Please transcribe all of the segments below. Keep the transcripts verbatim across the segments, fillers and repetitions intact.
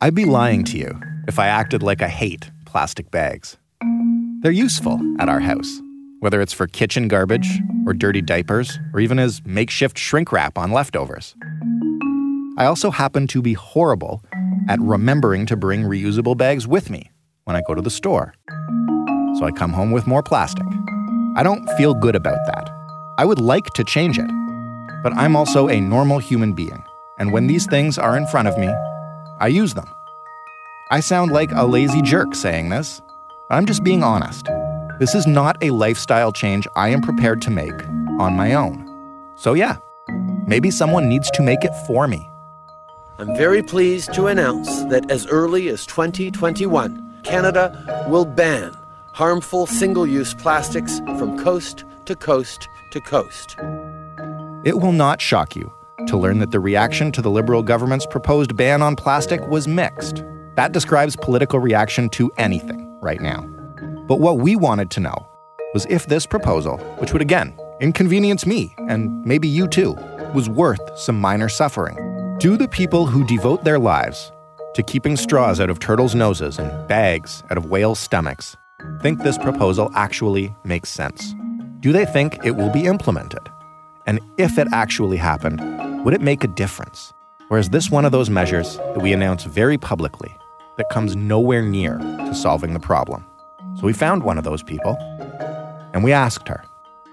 I'd be lying to you if I acted like I hate plastic bags. They're useful at our house, whether it's for kitchen garbage or dirty diapers or even as makeshift shrink wrap on leftovers. I also happen to be horrible at remembering to bring reusable bags with me when I go to the store. So I come home with more plastic. I don't feel good about that. I would like to change it, but I'm also a normal human being, and when these things are in front of me, I use them. I sound like a lazy jerk saying this, but I'm just being honest. This is not a lifestyle change I am prepared to make on my own. So yeah, maybe someone needs to make it for me. I'm very pleased to announce that as early as twenty twenty-one, Canada will ban harmful single-use plastics from coast to coast to coast. It will not shock you to learn that the reaction to the Liberal government's proposed ban on plastic was mixed. That describes political reaction to anything right now. But what we wanted to know was if this proposal, which would again inconvenience me and maybe you too, was worth some minor suffering. Do the people who devote their lives to keeping straws out of turtles' noses and bags out of whales' stomachs think this proposal actually makes sense? Do they think it will be implemented? And if it actually happened, would it make a difference? Or is this one of those measures that we announce very publicly that comes nowhere near to solving the problem? So we found one of those people, and we asked her.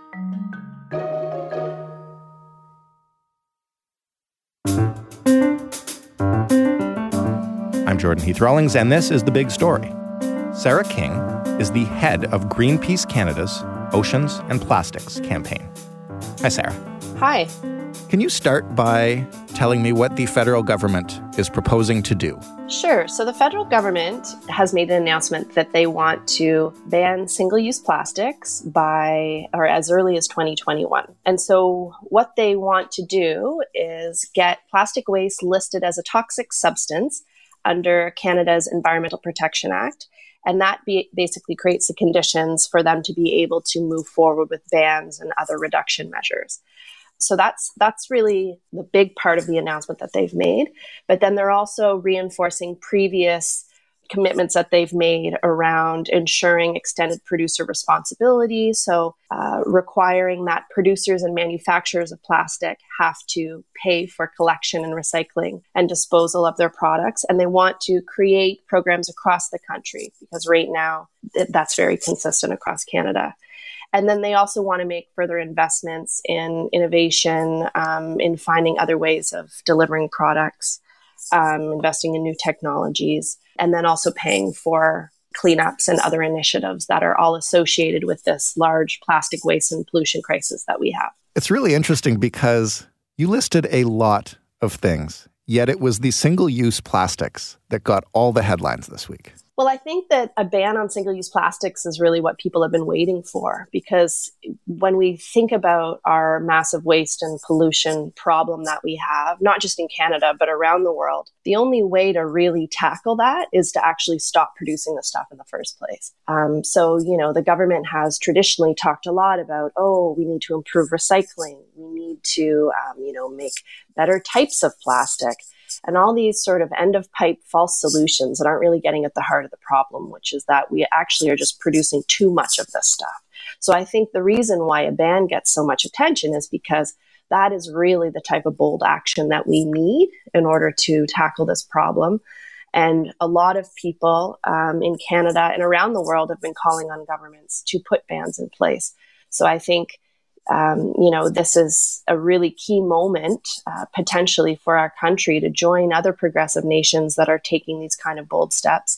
I'm Jordan Heath Rawlings, and this is The Big Story. Sarah King is the head of Greenpeace Canada's Oceans and Plastics campaign. Hi, Sarah. Hi. Can you start by telling me what the federal government is proposing to do? Sure. So the federal government has made an announcement that they want to ban single-use plastics by, or as early as twenty twenty-one. And so what they want to do is get plastic waste listed as a toxic substance under Canada's Environmental Protection Act. And that be, basically creates the conditions for them to be able to move forward with bans and other reduction measures. So that's that's really the big part of the announcement that they've made. But then they're also reinforcing previous commitments that they've made around ensuring extended producer responsibility. So uh, requiring that producers and manufacturers of plastic have to pay for collection and recycling and disposal of their products. And they want to create programs across the country because right now that's very consistent across Canada. And then they also want to make further investments in innovation, um, in finding other ways of delivering products, um, investing in new technologies, and then also paying for cleanups and other initiatives that are all associated with this large plastic waste and pollution crisis that we have. It's really interesting because you listed a lot of things, yet it was the single-use plastics that got all the headlines this week. Well, I think that a ban on single-use plastics is really what people have been waiting for, because when we think about our massive waste and pollution problem that we have, not just in Canada, but around the world, the only way to really tackle that is to actually stop producing the stuff in the first place. Um, so, you know, the government has traditionally talked a lot about, oh, we need to improve recycling. We need to, um, you know, make better types of plastic. And all these sort of end-of-pipe false solutions that aren't really getting at the heart of the problem, which is that we actually are just producing too much of this stuff. So I think the reason why a ban gets so much attention is because that is really the type of bold action that we need in order to tackle this problem. And a lot of people um, in Canada and around the world have been calling on governments to put bans in place. So I think Um, you know, this is a really key moment uh, potentially for our country to join other progressive nations that are taking these kind of bold steps.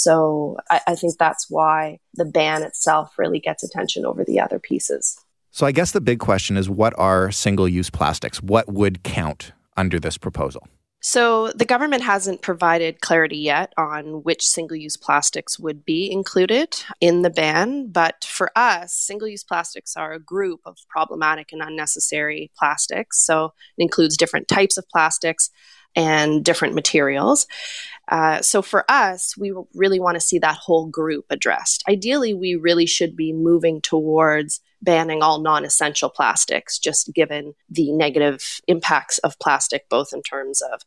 So I, I think that's why the ban itself really gets attention over the other pieces. So I guess the big question is, what are single-use plastics? What would count under this proposal? So the government hasn't provided clarity yet on which single-use plastics would be included in the ban. But for us, single-use plastics are a group of problematic and unnecessary plastics. So it includes different types of plastics and different materials. Uh, so for us, we really want to see that whole group addressed. Ideally, we really should be moving towards banning all non-essential plastics, just given the negative impacts of plastic, both in terms of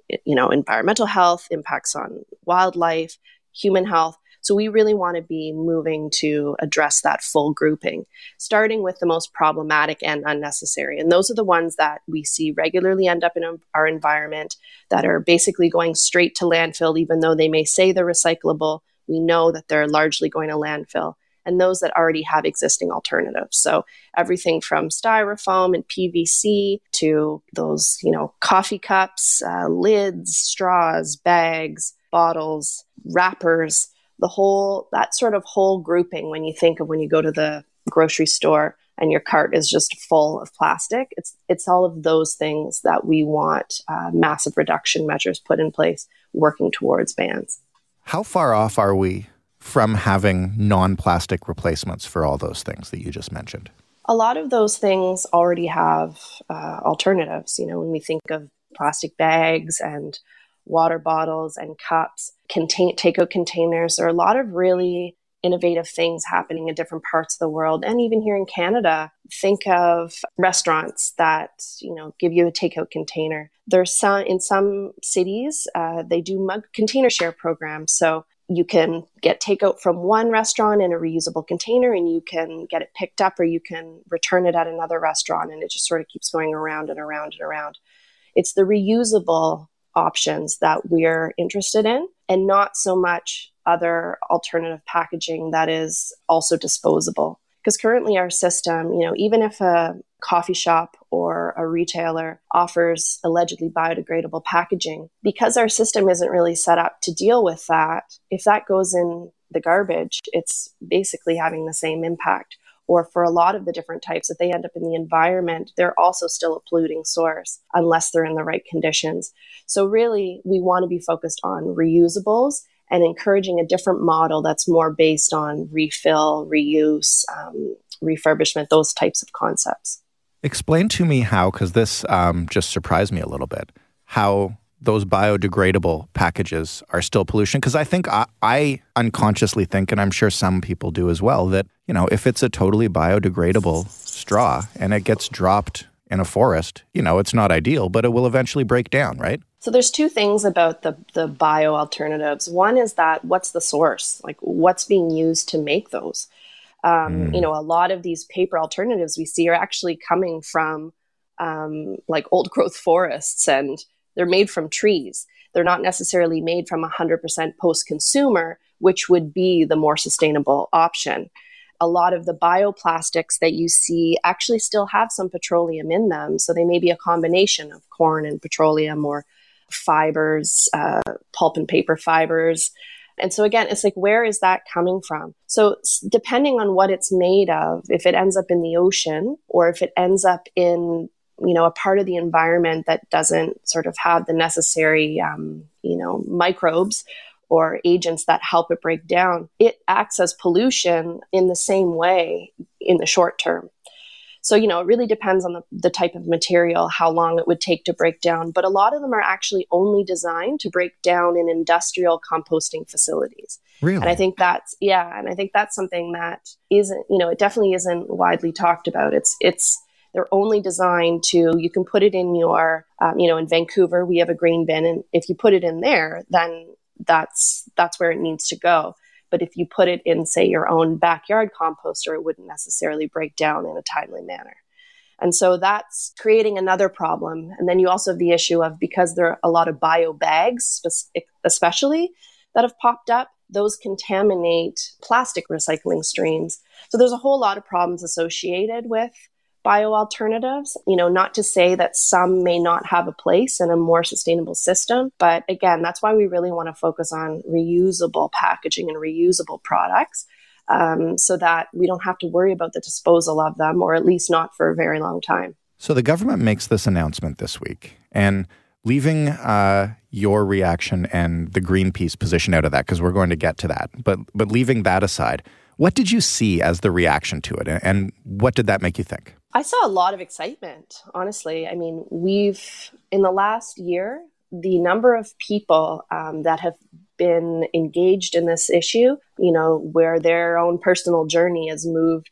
you know, environmental health, impacts on wildlife, human health. So we really want to be moving to address that full grouping, starting with the most problematic and unnecessary. And those are the ones that we see regularly end up in our environment that are basically going straight to landfill, even though they may say they're recyclable. We know that they're largely going to landfill. And those that already have existing alternatives. So everything from styrofoam and P V C to those, you know, coffee cups, uh, lids, straws, bags, bottles, wrappers, the whole, that sort of whole grouping. When you think of when you go to the grocery store and your cart is just full of plastic, it's it's all of those things that we want uh, massive reduction measures put in place, working towards bans. How far off are we from having non-plastic replacements for all those things that you just mentioned? A lot of those things already have uh, alternatives. You know, when we think of plastic bags and water bottles and cups, contain- takeout containers, there are a lot of really innovative things happening in different parts of the world. And even here in Canada, think of restaurants that, you know, give you a takeout container. There's some, in some cities, uh, they do mug container share programs. So you can get takeout from one restaurant in a reusable container and you can get it picked up, or you can return it at another restaurant, and it just sort of keeps going around and around and around. It's the reusable options that we're interested in, and not so much other alternative packaging that is also disposable. Because currently our system, you know, even if a coffee shop or a retailer offers allegedly biodegradable packaging, because our system isn't really set up to deal with that, if that goes in the garbage, it's basically having the same impact. Or for a lot of the different types, if they end up in the environment, they're also still a polluting source unless they're in the right conditions. So really, we want to be focused on reusables and encouraging a different model that's more based on refill, reuse, um, refurbishment, those types of concepts. Explain to me how, because this um, just surprised me a little bit, how those biodegradable packages are still pollution. Because I think I, I unconsciously think, and I'm sure some people do as well, that, you know, if it's a totally biodegradable straw and it gets dropped in a forest, you know, it's not ideal, but it will eventually break down, right? So there's two things about the, the bio alternatives. One is that what's the source? Like what's being used to make those? Um, mm. You know, a lot of these paper alternatives we see are actually coming from um, like old growth forests, and they're made from trees. They're not necessarily made from one hundred percent post-consumer, which would be the more sustainable option. A lot of the bioplastics that you see actually still have some petroleum in them. So they may be a combination of corn and petroleum, or fibers, uh, pulp and paper fibers. And so again, it's like, where is that coming from? So depending on what it's made of, if it ends up in the ocean, or if it ends up in, you know, a part of the environment that doesn't sort of have the necessary, um, you know, microbes or agents that help it break down, it acts as pollution in the same way in the short term. So, you know, it really depends on the, the type of material, how long it would take to break down. But a lot of them are actually only designed to break down in industrial composting facilities. Really? And I think that's, yeah, and I think that's something that isn't, you know, it definitely isn't widely talked about. It's, it's, they're only designed to, you can put it in your, um, you know, in Vancouver, we have a green bin. And if you put it in there, then that's, that's where it needs to go. But if you put it in, say, your own backyard composter, it wouldn't necessarily break down in a timely manner. And so that's creating another problem. And then you also have the issue of, because there are a lot of bio bags, especially, that have popped up, those contaminate plastic recycling streams. So there's a whole lot of problems associated with bio alternatives, you know, not to say that some may not have a place in a more sustainable system. But again, that's why we really want to focus on reusable packaging and reusable products, um, so that we don't have to worry about the disposal of them, or at least not for a very long time. So the government makes this announcement this week, and leaving uh, your reaction and the Greenpeace position out of that, because we're going to get to that, but but leaving that aside, what did you see as the reaction to it, and what did that make you think? I saw a lot of excitement, honestly. I mean, we've, in the last year, the number of people um, that have been engaged in this issue, you know, where their own personal journey has moved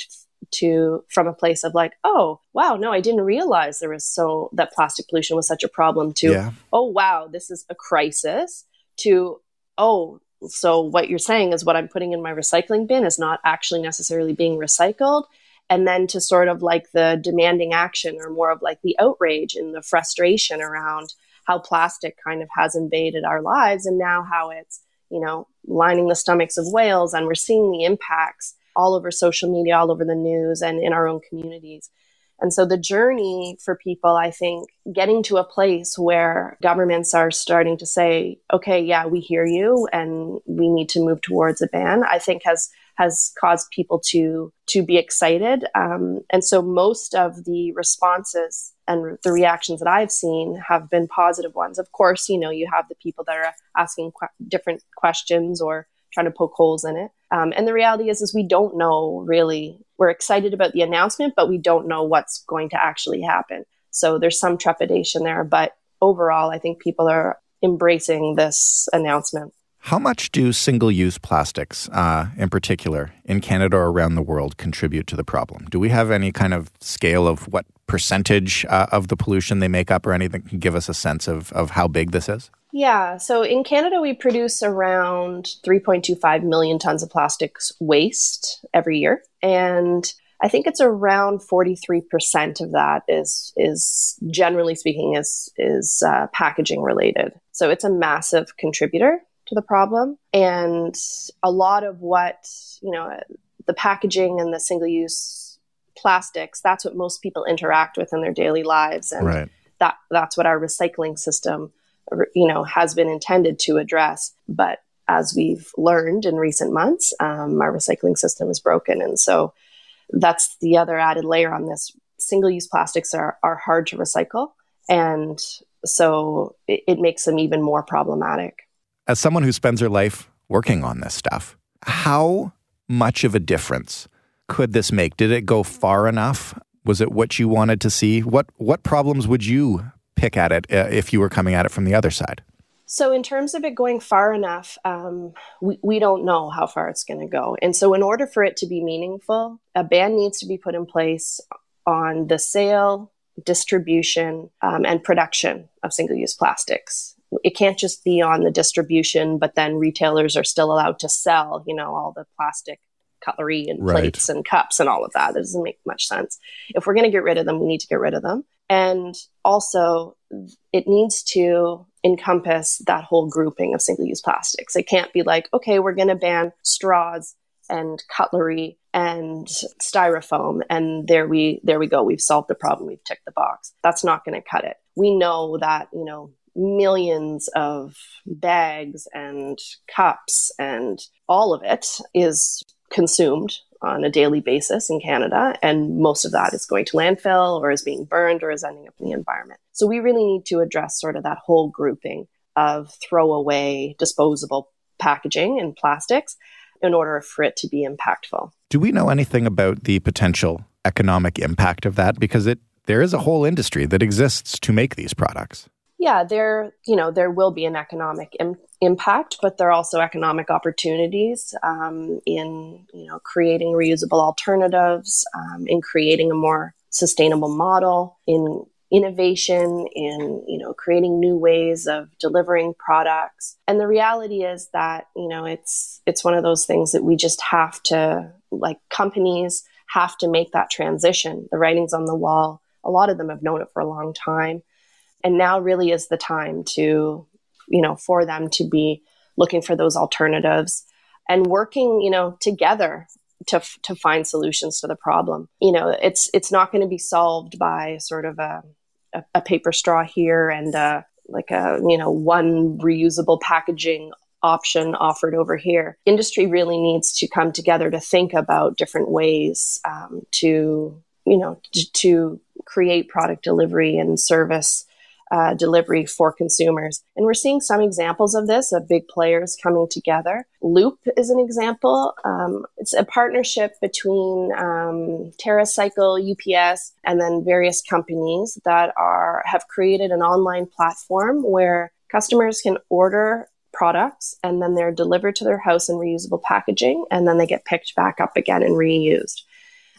to from a place of like, oh, wow, no, I didn't realize there was so that plastic pollution was such a problem to, yeah. oh, wow, this is a crisis to, oh, so what you're saying is what I'm putting in my recycling bin is not actually necessarily being recycled. And then to sort of like the demanding action or more of like the outrage and the frustration around how plastic kind of has invaded our lives and now how it's, you know, lining the stomachs of whales. And we're seeing the impacts all over social media, all over the news and in our own communities. And so the journey for people, I think, getting to a place where governments are starting to say, okay, yeah, we hear you and we need to move towards a ban, I think has has caused people to to be excited. Um, and so most of the responses and the reactions that I've seen have been positive ones. Of course, you know, you have the people that are asking qu- different questions or trying to poke holes in it. Um, and the reality is, is we don't know really. We're excited about the announcement, but we don't know what's going to actually happen. So there's some trepidation there. But overall, I think people are embracing this announcement. How much do single-use plastics, uh, in particular, in Canada or around the world, contribute to the problem? Do we have any kind of scale of what percentage uh, of the pollution they make up or anything that can give us a sense of, of how big this is? Yeah. So in Canada, we produce around three point two five million tons of plastics waste every year. And I think it's around forty-three percent of that is, is generally speaking, is, is uh, packaging related. So it's a massive contributor to the problem. And a lot of what, you know, the packaging and the single-use plastics, that's what most people interact with in their daily lives. And right. that that's what our recycling system, you know, has been intended to address. But as we've learned in recent months, um, our recycling system is broken. And so that's the other added layer on this. Single-use plastics are, are hard to recycle. And so it, it makes them even more problematic. As someone who spends her life working on this stuff, how much of a difference could this make? Did it go far enough? Was it what you wanted to see? What what problems would you pick at it uh, if you were coming at it from the other side? So in terms of it going far enough, um, we, we don't know how far it's going to go. And so in order for it to be meaningful, a ban needs to be put in place on the sale, distribution, um, and production of single-use plastics. It can't just be on the distribution, but then retailers are still allowed to sell, you know, all the plastic cutlery and right. plates and cups and all of that. That doesn't make much sense. If we're going to get rid of them, we need to get rid of them. And also, it needs to encompass that whole grouping of single-use plastics. It can't be like, okay, we're going to ban straws and cutlery and styrofoam, and there we there we go. We've solved the problem. We've ticked the box. That's not going to cut it. We know that, you know, millions of bags and cups and all of it is consumed on a daily basis in Canada. And most of that is going to landfill or is being burned or is ending up in the environment. So we really need to address sort of that whole grouping of throwaway disposable packaging and plastics in order for it to be impactful. Do we know anything about the potential economic impact of that? Because it there is a whole industry that exists to make these products. Yeah, there, you know, there will be an economic im- impact, but there are also economic opportunities um, in, you know, creating reusable alternatives, um, in creating a more sustainable model, in innovation, in, you know, creating new ways of delivering products. And the reality is that, you know, it's it's one of those things that we just have to, like, companies have to make that transition. The writing's on the wall. A lot of them have known it for a long time. And now really is the time to, you know, for them to be looking for those alternatives and working, you know, together to to find solutions to the problem. You know, it's it's not going to be solved by sort of a, a, a paper straw here and uh, like a, you know, one reusable packaging option offered over here. Industry really needs to come together to think about different ways um, to, you know, to, to create product delivery and service Uh, delivery for consumers. And we're seeing some examples of this, of big players coming together. Loop is an example. Um, it's a partnership between um, TerraCycle, U P S, and then various companies that are have created an online platform where customers can order products and then they're delivered to their house in reusable packaging, and then they get picked back up again and reused.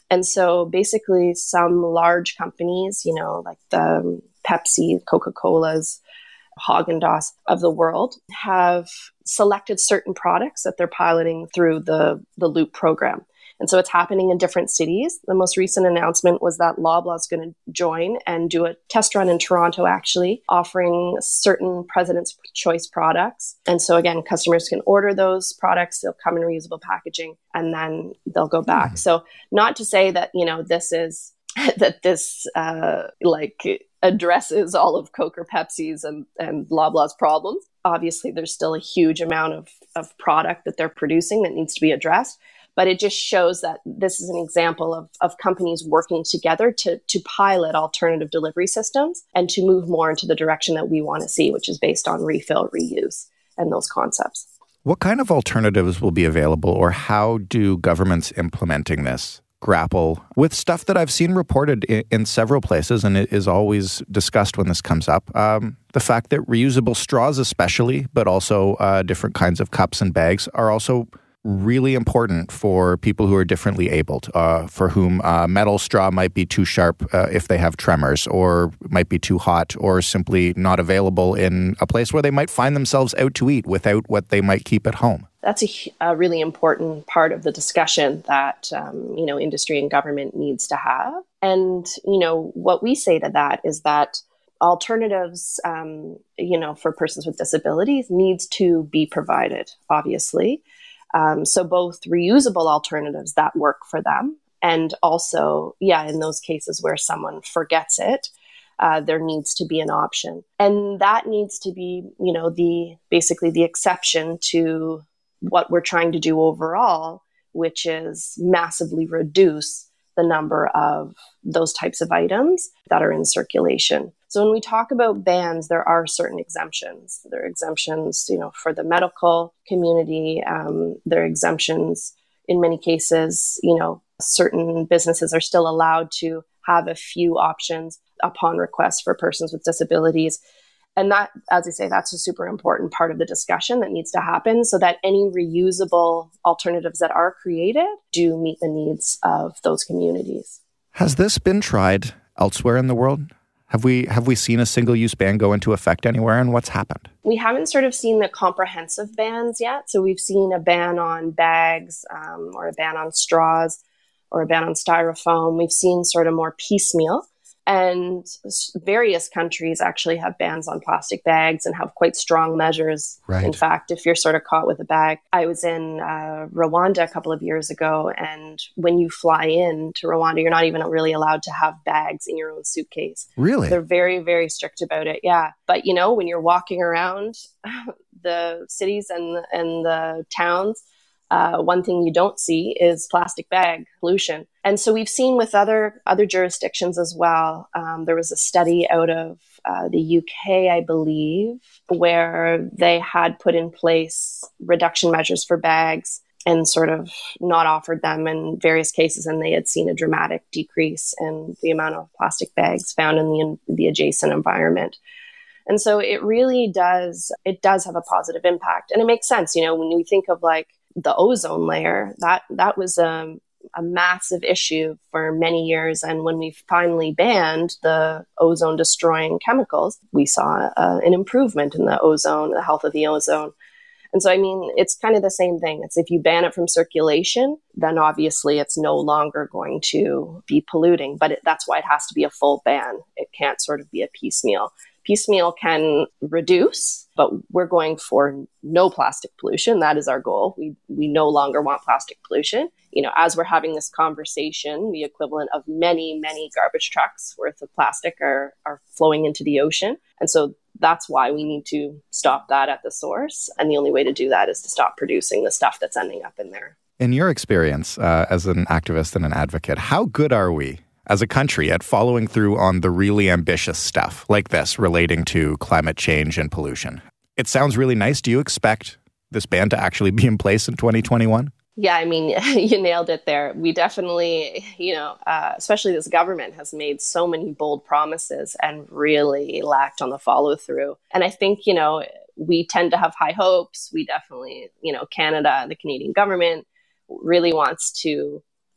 And so basically some large companies, you know, like the Pepsi, Coca-Cola's, Haagen-Dazs of the world have selected certain products that they're piloting through the, the Loop program. And so it's happening in different cities. The most recent announcement was that Loblaw is going to join and do a test run in Toronto, actually, offering certain President's Choice products. And so again, customers can order those products. They'll come in reusable packaging and then they'll go back. Mm. So not to say that, you know, this is, that this uh, like addresses all of Coke or Pepsi's and, and Loblaw's problems. Obviously, there's still a huge amount of, of product that they're producing that needs to be addressed. But it just shows that this is an example of, of companies working together to, to pilot alternative delivery systems and to move more into the direction that we want to see, which is based on refill, reuse, and those concepts. What kind of alternatives will be available, or how do governments implementing this grapple with stuff that I've seen reported in, in several places, and it is always discussed when this comes up? Um, the fact that reusable straws especially, but also uh, different kinds of cups and bags are also really important for people who are differently abled, uh, for whom uh, metal straw might be too sharp uh, if they have tremors, or might be too hot, or simply not available in a place where they might find themselves out to eat without what they might keep at home. That's a, a really important part of the discussion that, um, you know, industry and government needs to have. And, you know, what we say to that is that alternatives, um, you know, for persons with disabilities needs to be provided, obviously. Um, so both reusable alternatives that work for them, and also, yeah, in those cases where someone forgets it, uh, there needs to be an option. And that needs to be, you know, the basically the exception to what we're trying to do overall, which is massively reduce the number of those types of items that are in circulation. So when we talk about bans, there are certain exemptions. There are exemptions, you know, for the medical community. Um, there are exemptions in many cases. You know, certain businesses are still allowed to have a few options upon request for persons with disabilities. And that, as I say, that's a super important part of the discussion that needs to happen, so that any reusable alternatives that are created do meet the needs of those communities. Has this been tried elsewhere in the world? Have we have we seen a single-use ban go into effect anywhere, and what's happened? We haven't sort of seen the comprehensive bans yet. So we've seen a ban on bags, um, or a ban on straws, or a ban on styrofoam. We've seen sort of more piecemeal. And various countries actually have bans on plastic bags and have quite strong measures. Right. In fact, if you're sort of caught with a bag, I was in uh, Rwanda a couple of years ago, and when you fly in to Rwanda, you're not even really allowed to have bags in your own suitcase. Really? They're very, very strict about it. Yeah. But, you know, when you're walking around the cities and, and the towns, Uh, one thing you don't see is plastic bag pollution. And so we've seen with other other jurisdictions as well. Um, there was a study out of uh, the U K, I believe, where they had put in place reduction measures for bags and sort of not offered them in various cases. And they had seen a dramatic decrease in the amount of plastic bags found in the, in the adjacent environment. And so it really does, it does have a positive impact. And it makes sense, you know, when we think of like the ozone layer, that that was a, a massive issue for many years. And when we finally banned the ozone destroying chemicals, we saw uh, an improvement in the ozone, the health of the ozone. And so, I mean, it's kind of the same thing. It's if you ban it from circulation, then obviously it's no longer going to be polluting. But it, that's why it has to be a full ban. It can't sort of be a piecemeal. Piecemeal can reduce, but we're going for no plastic pollution. That is our goal. We we no longer want plastic pollution. You know, as we're having this conversation, the equivalent of many, many garbage trucks worth of plastic are, are flowing into the ocean. And so that's why we need to stop that at the source. And the only way to do that is to stop producing the stuff that's ending up in there. In your experience uh, as an activist and an advocate, how good are we as a country at following through on the really ambitious stuff like this relating to climate change and pollution? It sounds really nice. Do you expect this ban to actually be in place in twenty twenty-one? Yeah, I mean, you nailed it there. We definitely, you know, uh, especially this government has made so many bold promises and really lacked on the follow through. And I think, you know, we tend to have high hopes. We definitely, you know, Canada, the Canadian government really wants to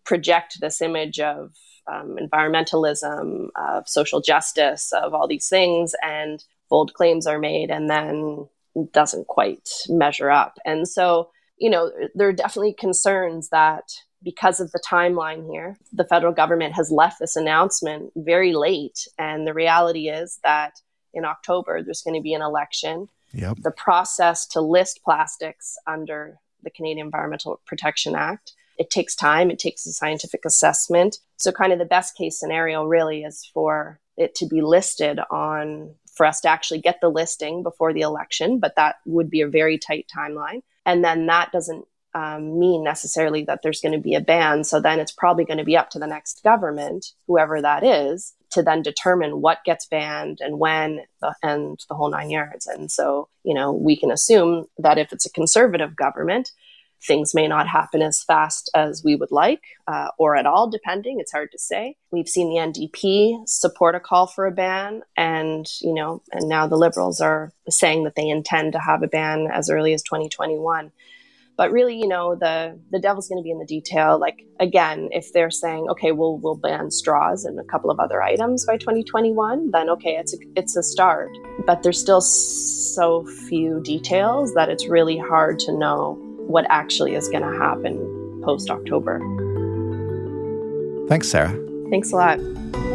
project this image of um, environmentalism, of social justice, of all these things, and bold claims are made and then it doesn't quite measure up. And so, you know, there are definitely concerns that because of the timeline here, the federal government has left this announcement very late. And the reality is that in October, there's going to be an election. Yep. The process to list plastics under the Canadian Environmental Protection Act, it takes time, it takes a scientific assessment. So kind of the best case scenario really is for it to be listed on, for us to actually get the listing before the election, but that would be a very tight timeline. And then that doesn't um, mean necessarily that there's going to be a ban. So then it's probably going to be up to the next government, whoever that is, to then determine what gets banned and when the, and the whole nine yards. And so, you know, we can assume that if it's a conservative government, things may not happen as fast as we would like, uh, or at all, depending. It's hard to say. We've seen the N D P support a call for a ban, and you know, and now the Liberals are saying that they intend to have a ban as early as twenty twenty-one. But really, you know, the the devil's going to be in the detail. Like again, if they're saying, okay, we'll we'll ban straws and a couple of other items by twenty twenty-one, then okay, it's a, it's a start. But there's still so few details that it's really hard to know what actually is going to happen post-October. Thanks, Sarah. Thanks a lot.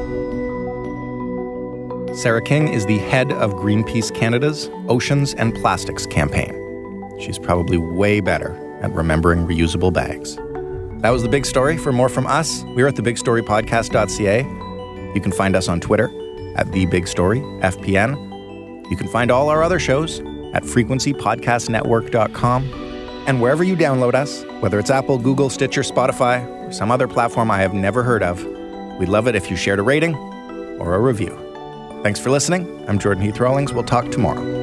Sarah King is the head of Greenpeace Canada's Oceans and Plastics campaign. She's probably way better at remembering reusable bags. That was The Big Story. For more from us, we're at the big story podcast dot c a. You can find us on Twitter at The Big Story F P N. You can find all our other shows at frequency podcast network dot com. And wherever you download us, whether it's Apple, Google, Stitcher, Spotify, or some other platform I have never heard of, we'd love it if you shared a rating or a review. Thanks for listening. I'm Jordan Heath Rawlings. We'll talk tomorrow.